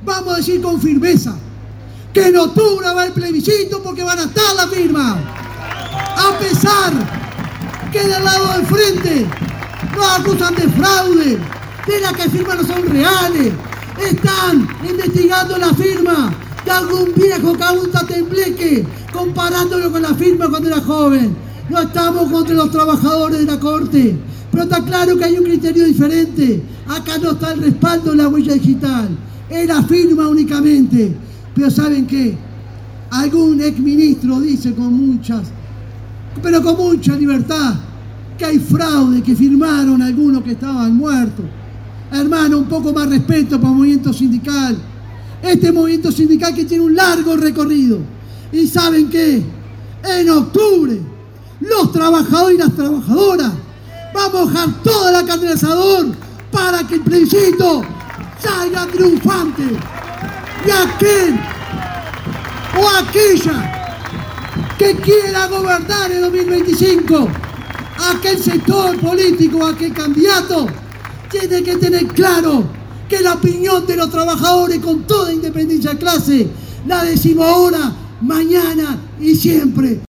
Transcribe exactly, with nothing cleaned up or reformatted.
vamos a decir con firmeza que en octubre va a haber plebiscito porque van a estar las firmas. A pesar que del lado del frente nos acusan de fraude, de las que firmas no son reales, están investigando la firma de algún viejo que aún está tembleque, comparándolo con la firma cuando era joven. No estamos contra los trabajadores de la Corte, pero está claro que hay un criterio diferente. Acá no está el respaldo de la huella digital, es la firma únicamente. Pero ¿saben qué? Algún exministro dice con muchas, pero con mucha libertad, que hay fraude, que firmaron algunos que estaban muertos. Hermano, un poco más respeto para el movimiento sindical. Este movimiento sindical que tiene un largo recorrido. ¿Y saben qué? En octubre, los trabajadores y las trabajadoras vamos a dejar toda la carne al asador para que el plebiscito salga triunfante. Y aquel o aquella que quiera gobernar en dos mil veinticinco, aquel sector político, aquel candidato, tiene que tener claro que la opinión de los trabajadores, con toda independencia de clase, la decimos ahora, mañana y siempre.